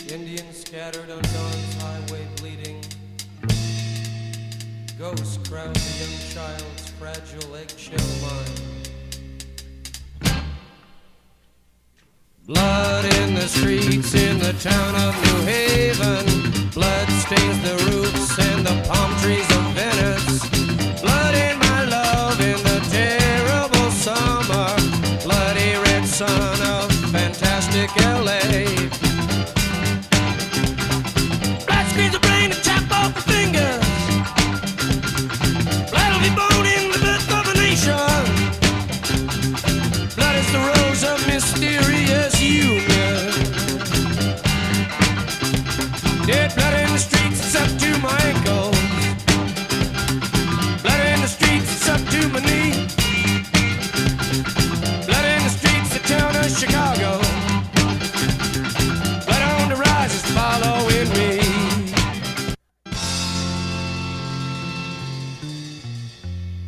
Indians scattered on dawn's highway bleeding. Ghosts crowd the young child's fragile eggshell mind. Blood in the streets in the town of New Haven. Blood stains the roofs and the palm trees of Venice. Blood in my love in the terrible summer. Bloody red sun of fantastic LA. Blood screens the brain and chop off the fingers. Blood will be born in the birth of a nation. Blood is the rose of misty